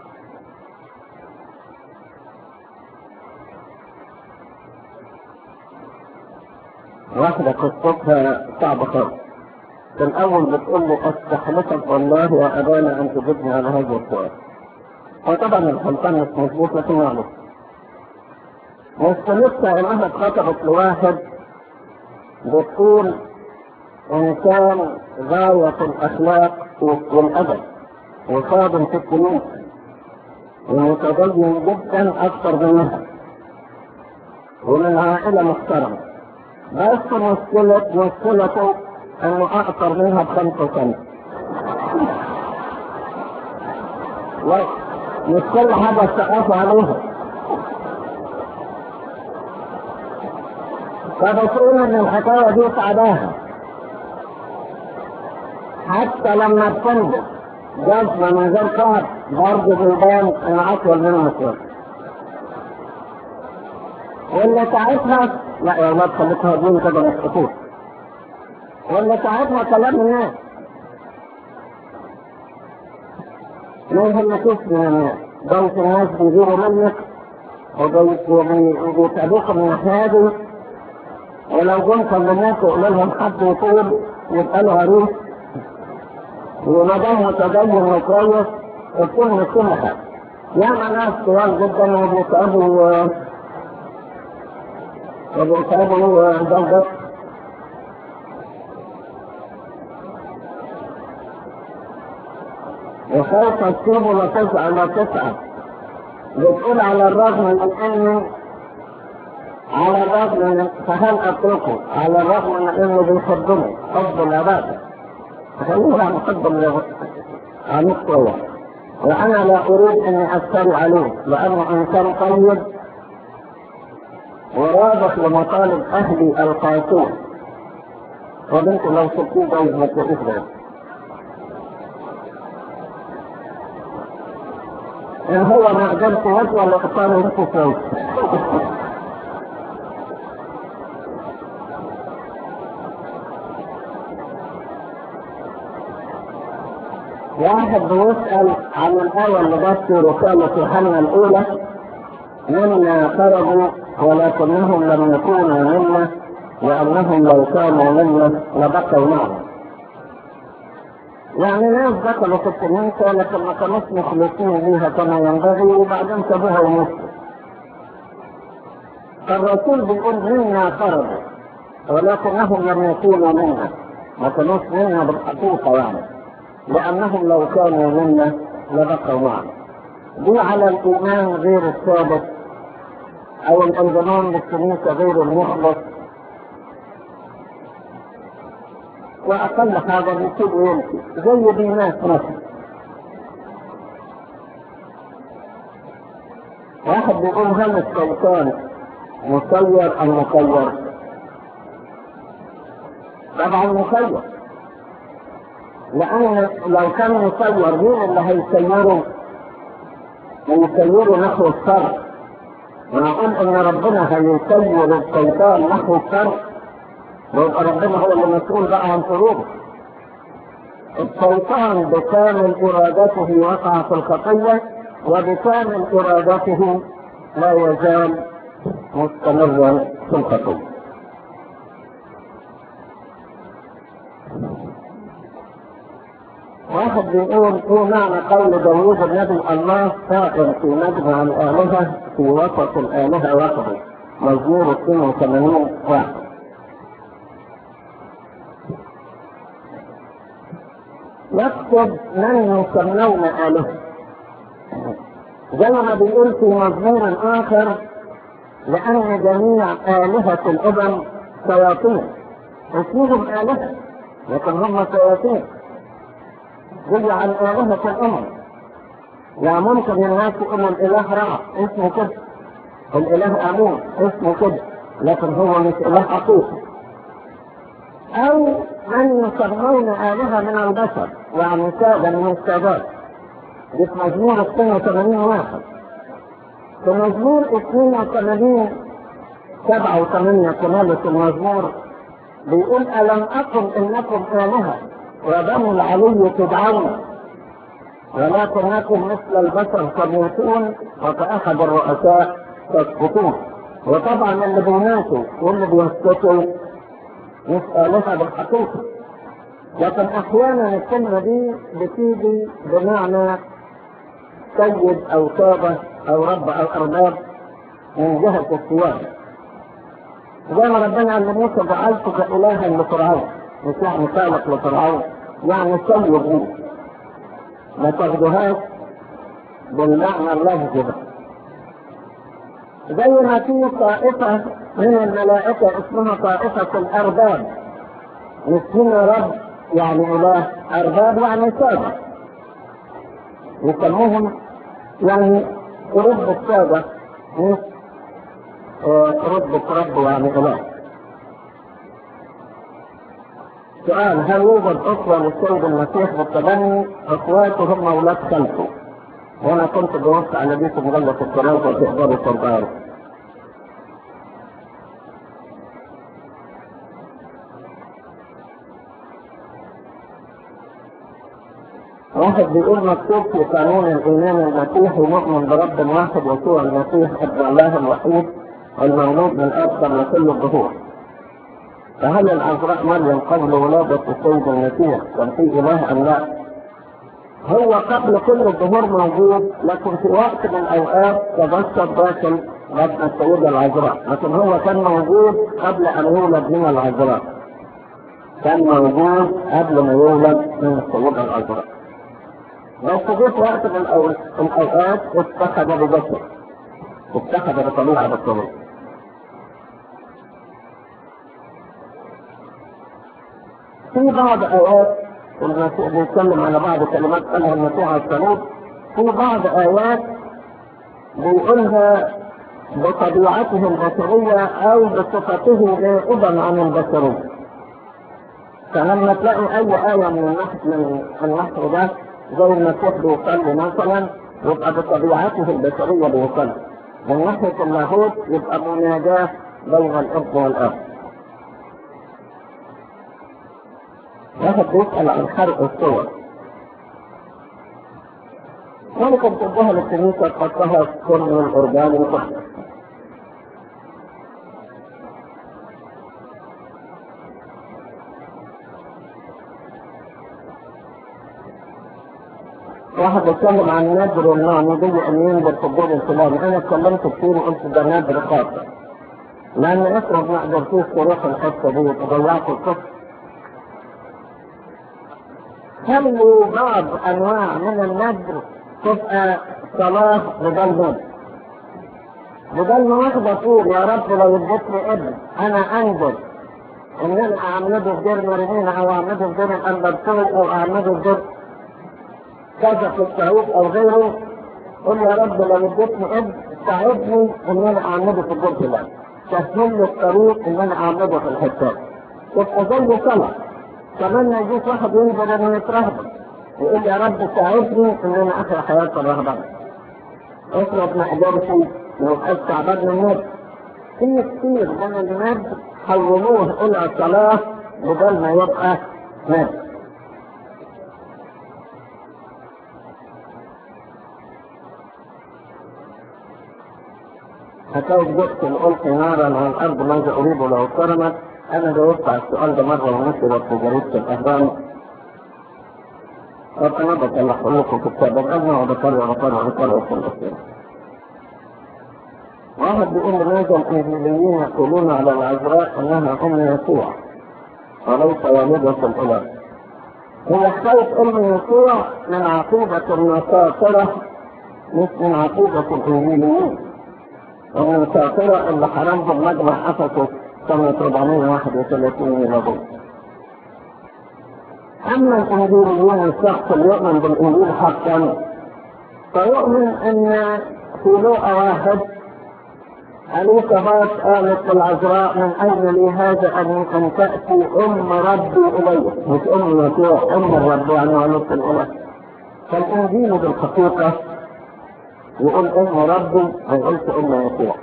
واحدة قصتها صعبة خالص. في الأول بتقول له أستحلفك والله يا أبانا أن تجبني على هذا السؤال. وطبعا الخلطان مش مظبوط لكن معلوم. مشكلتها انها اتخطبت لواحد بتقول انسان غاية الاخلاق والادب وصادم في الكنيسة ومتدين جدا اكثر منها ومن عائلة محترمة، بس مشكلة مشكلته انه اكثر منها بخمسة سنة. مش كل حاجة استقاف عليها. فبتقول ان الحكاية دي تعباها حتى لما بتنزل جزمة من غير كعب برضه بيبان ان اطول منه شوية. واللي تعبها لا يا ولاد خليتها دين كده مش خطوط. واللي تعبها كلام الناس ما يهمكوش من الناس، بنت الناس بيجيبوا منك وبيتعبوك من الناحية، ولو جم كلموك وقالوا لهم حد يطول يبقى له عريس، وما دام متدين وكويس يكون من كل حاجة. ياما ناس طوال جدا وبيتعبوا وبيتعبوا ضغط. وخايفة تصيب ولا تسعى ولا تسعى. بتقول على الرغم من انه على الرغم من فهل اتركه على الرغم من انه بيحبني حب العبادة، خليه عن حب عن القوة، وانا لا اريد اني افتري عليه لانه انسان طيب ورابط لمطالب اهلي القاسية. وبنت لو سبتيه جايز ما تلاقيش غيره. ان هو ما قدرت وجه ولا اختار انت كويس. واحد بيسأل عن الآية اللي جت في رسالة يوحنا الأولى: منا خرجوا ولكنهم لم يكونوا منا لأنهم لو كانوا منا لبقوا معنا. يعني ناس دخلوا في الكنيسة لكن ما كانوش مخلصين ليها كما ينبغي وبعدين سابوها ومشوا. فالرسول بيقول منا خرجوا ولكنهم لم يكونوا منا، ما كانوش منا بالحقيقة يعني، لأنهم لو كانوا منا لبقوا معنا. دي على الإيمان غير الثابت أو الانضمام للكنيسة غير المخلص، وأقل حاجة بيصير ويمشي زي ديناس مثلا. واحد بيقول هل الشيطان مسير أم مخير؟ طبعا مخير، لأن لو كان مسير مين اللي هيسيره؟ هيسيره نحو الشر. ونقول إن ربنا هيسير الشيطان نحو الشر، ويبقى ربنا هو اللي مسؤول بقى عن شروره. الشيطان بكامل إرادته وقع في الخطية، وبكامل إرادته لا يزال مستمرا في الخطية. واحد بيقول ايه معنى قول داوود النبي: الله سائر في مجمع الآلهة في وسط الآلهة وحده، مزمور اثنين وثمانين واحد. يكتب من يسمون آلهة، زي ما بيقول في مزمور آخر: لأن جميع آلهة الأمم شياطين. اسمهم آلهة لكن هم شياطين، جزء عن آلهة الأمم. يعني ممكن الناس يقولوا الإله رع اسمه كده، الإله أمون اسمه كده، لكن هو مش إله حقيقي. أو من يسمون آلهة من البشر، يعني سادة من السادات. دي في مزمور اثنين وثمانين واحد. في مزمور اثنين وثمانين سبعة وثمانية كمالة المزمور بيقول: ألم أقل إنكم آلهة وبنو العلي تدعون، ولكنكم مثل البشر تموتون وكأحد الرؤساء تسقطون. وطبعا اللي بيموتوا واللي بيسقطوا مش آلهة بالحقيقة، لكن أحيانا الكلمة دي بتيجي بمعنى سيد أو سادة أو رب أو أرباب، من جهة السيادة. زي ما ربنا قال لموسى جعلتك إلها لفرعون، مش يعني خالق لفرعون، يعني سيد ليه. ما تاخدوهاش بالمعنى اللفظي ده. زي ما في طائفة من الملائكة اسمها طائفة الأرباب، مش هنا رب يعني إله، أرباب يعني سادة، يسموهم يعني رب السادة، مش رب رب يعني إله. سؤال: هل يوجد أخوة للسيد المسيح بالتبني؟ أخواته هم أولاد خلفه، وأنا كنت جاوبت على دي في مجلة الثلاثة وتقدروا ترجعوا. واحد بيقول مكتوب في قانون الإيمان المسيحي مؤمن برب واحد يسوع المسيح ابن الله الوحيد المولود من أكثر لكل الظهور. فهل العذراء مريم قبل ولادة السيد المسيح كان في إله أم لا؟ هو قبل كل الظهور موجود، لكن في وقت من الأوقات تبسط داخل بطن السيدة العذراء، لكن هو كان موجود قبل أن يولد من العذراء. كان موجود قبل ما يولد من السيدة العذراء. بس جه وقت من الأوقات اتخذ بجسد، اتخذ بطبيعة بالطبيعة. في بعض آيات المسيح بيتكلم على بعض كلمات قالها المسيح على الصليب، في بعض آيات بيقولها بطبيعته البشرية أو بصفته غائبا عن البشرية. فلما تلاقي أي آية من النحو من النحو ده زي المسيح بيصلي مثلا، يبقى بطبيعته البشرية بيصلي. من ناحية اللاهوت يبقى مناجاة بين الأب والأب. واحد بيسأل عن خرق الصور، ممكن تديها للكنيسة تحطها في كل الأورجان وكله. واحد بيتكلم عن نادر النوم يجي أن ينظر في الدور الفلاني. أنا اتكلمت كتير وقلت ده نادر خاطئ، لأن افرض ما قدرتوش تروح الحتة دي وتضيعوا القصة. هل بعض أنواع من النذر تبقى صلاة بدل نذر؟ بدل ما واحد يقول يا رب لو اديتني ابن أنا أنذر إن أنا أعمده في دير مريمين أو أعمده في دير الأنبرتول أو أعمده في دير كذا في الصعيد أو غيره، قل يا رب لو اديتني ابن ساعدني إن أنا أعمده في الدير فلان، سهل لي الطريق إن أنا أعمده في الحتات. تبقى زي صلاة. كمان ما يجيش واحد ينزل انه يترهبن يقول يا رب ساعدني ان انا اخر حياتي الرهبنه. افرض ما قدرتش يبقى تعبان من النبي. في كتير من النبي حولوه الى صلاه بدل ما يبقى نبي. حكاية جبت قلت نارا على الارض ماذا اريد لو كرمت. أنا جاوبت على السؤال ده مرة ونشرت في جريدة الأهرام. طب أنا بطلع لكم في كتاب الأهرام وبكرر وبكرر وبكرر في الأسئلة. واحد بيقول لماذا الإنجيليين يقولون على العذراء أنها أم يسوع وليس والدة الإله؟ هي حكاية أم يسوع من عقيدة النصارى مش من عقيدة الإنجيليين. النصارى اللي حرمهم مجمع أفسس سنة أربعمائة وواحد وثلاثين ميلادية. أما الإنجيليين الشخص اللي يؤمن بالإنجيل حقا فيؤمن أن في لوقا واحد أليصابات قالت للعذراء من أين لي هذا أن تأتي أم ربي إلي، مش أم يسوع، أم الرب يعني ولدت الإله. فالإنجيل بالحقيقة يقول أم ربي أو قلت أم يسوع.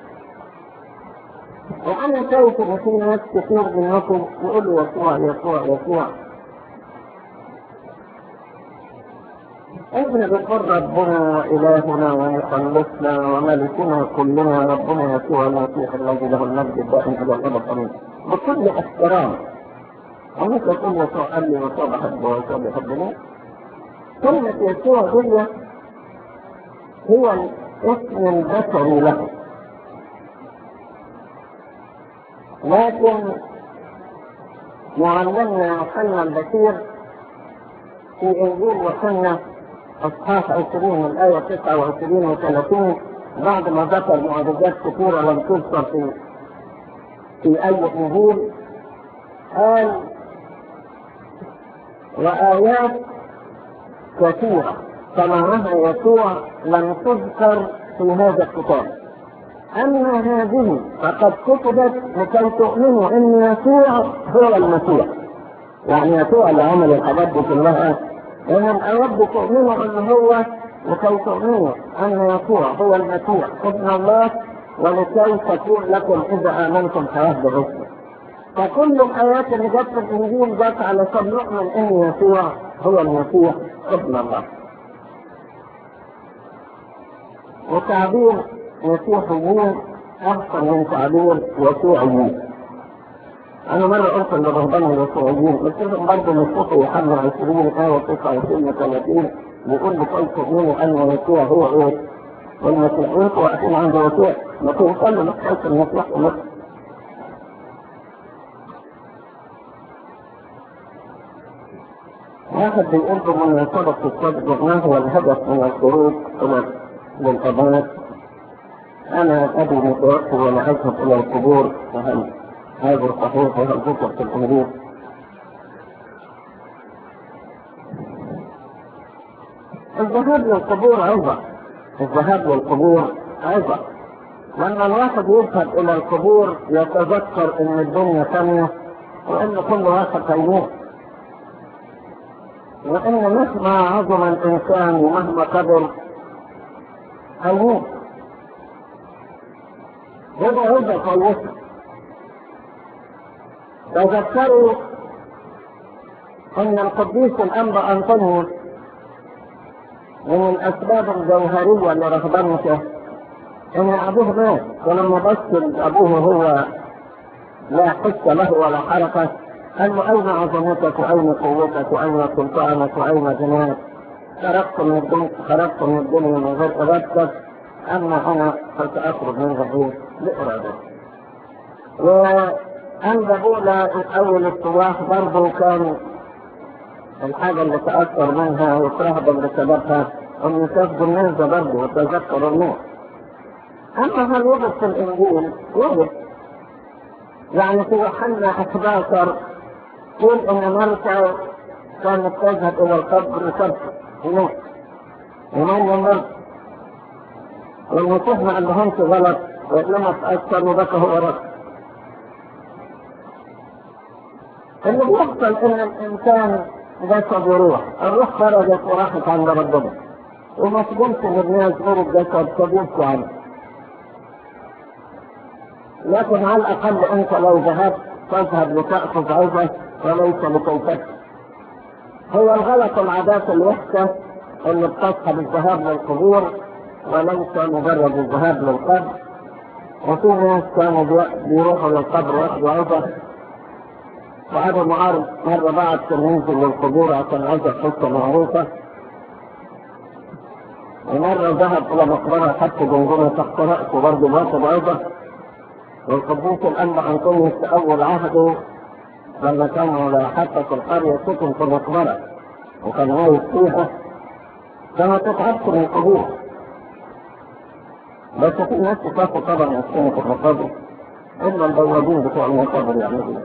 وأنا شايف إن في ناس كثير منكم يقولوا يسوع يسوع يسوع. إحنا بنقول ربنا وإلهنا ومخلصنا وملكنا كلنا ربنا يسوع المسيح الذي له المجد الدائم إلى الأبد آمين. بكل احترام. ومش تقول يسوع قال لي يسوع بحبه ويسوع بيحبني. كلمة يسوع هي هو الاسم البشري له. لكن معلمنا يوحنا البشير في إنجيل يوحنا أصحاح عشرين الآية تسعة وعشرين وثلاثين بعد ما ذكر معجزات كثيرة لم تذكر في في أي إنجيل قال وآيات كثيرة صنعها يسوع لم تذكر في هذا الكتاب، أما هذه فقد كتبت لكي تؤمنوا أن يسوع هو المسيح. يعني يسوع اللي عمل الحاجات دي كلها، إن الآيات تؤمنوا أن هو لكي تؤمنوا أن يسوع هو المسيح ابن الله، ولكي تكون لكم إذا آمنتم حياة باسمه. فكل الآيات اللي جت في الإنجيل جت علشان نؤمن أن يسوع هو المسيح ابن الله. وتعبير مسيحيين أحسن من تعبير يسوعيين. أنا مرة قلت للرهبان اليسوعيين قلت لهم برضه مسيحي يوحنا عشرين آية تسعة وعشرين وثلاثين بيقول لكي تؤمنوا أن يسوع هو إيه؟ والمسيحيين واقفين عند يسوع، لكن يصلوا لك المسيح ونص. واحد بيقول من سبق الصدق ما هو الهدف من الخروج إلى للأبوات؟ أنا أبي متوفي وأنا أذهب إلى القبور، فهل هذا صحيح وهل ذكر في الإنجيل؟ الذهاب للقبور عظة، الذهاب للقبور عظة. لما الواحد يذهب إلى القبور يتذكر إن الدنيا ثانية وإن كل واحد هيموت، وإن مهما عظم الإنسان ومهما كبر هيموت. هذا عظة كويسة. تذكروا أن القديس الأنبا أنطونيوس من الأسباب الجوهرية لرهبنته إن أبوه مات، ولما بص أبوه هو لا حس له ولا حركة قال له أين عظمتك وأين قوتك وأين سلطانك وأين غناك؟ خرجت من الدنيا خرجت من الدنيا من غير إرادتك، أما أنا فسأخرج من غير بإرادتك. وأنبا بولا أول الصباح برضه كان الحاجة اللي تأثر منها وترهب بسببها أن يشاف جنازة برضه وتذكر الموت. أما هل وجد في الإنجيل؟ وجد. يعني في يوحنا أحد عشر يقول إن مرتا كانت تذهب إلى القبر وتبكي هناك، ومن مرت والمسيح ما عندهمش غلط، وإنما تأثر وبكى هو رأس. اللي بيحصل إن الإنسان جسد وروح، الروح خرجت وراحت عند ربنا، وما تقولش للناس غير الجسد تبوك عنه. لكن على الأقل أنت لو ذهبت تذهب لتأخذ عظة وليس لكي تكفي. هو الغلط العادات الوحشة اللي بتصحب الذهاب للقبور وليس مجرد الذهاب للقبر. وفي ناس كانوا بيروحوا للقبر وياخذوا عظة، وأبو معارض مرة بعد كان ينزل للقبور عشان عظة حتة معروفة، ومرة ذهب إلى مقبرة حتى جنجونة تحت رأسه برضه واخد عظة. والقديس الأنبا أنطونيوس في أول عهده لما كانوا حتى في القرية سكن في المقبرة وكان عايش فيها كانوا تتعبت من القبور، بس في ناس تخافوا طبعا يسكنوا في المقابر إلا البوابين بتوع المقابر يعملوا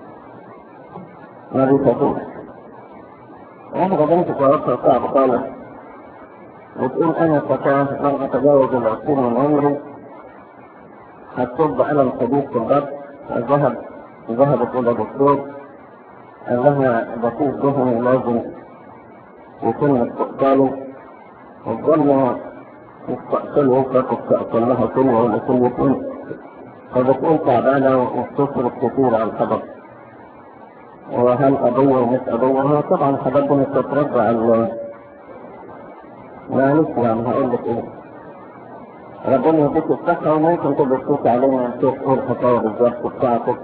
ما بيتفوش. واحدة بنت توفى صعب خالص بتقول أنا فتاة لم أتجاوز العشرين من عمري، هتصب ألم شديد في البطن، ذهب ذهبت إلى دكتور قال لها بطيء دهني لازم يتم استقباله، وفضلنا نستقبله فتستقبل لها كلمة ولا كلمتين، فبتقول تعبانة وبتصرف كتير على الخبر. وهل أبوه ومش أبوه؟ طبعا الحاجات دي مش بترجع ال معلش يعني هقول لك إيه، ربنا يديك الصحة وممكن تبقى تشوف علينا نشوف ايه الحكاية بالظبط بتاعتك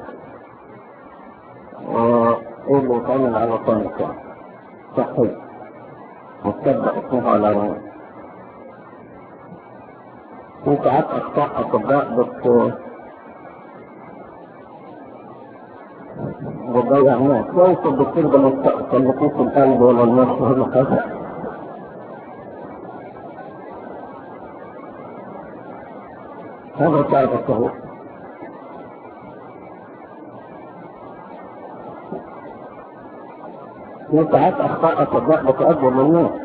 وايه اللي يتعمل على طنك يعني صحي وتصدق اسمها على رأيك. في ساعات أخطاء أطباء بت وتضيع الناس. كويس الدكتور ده مستقبل نفوس القلب ولا النفس ولا كذا. هذا تعرف الصحيح. في ساعات أخطاء أصدقاء بتأجر من الناس.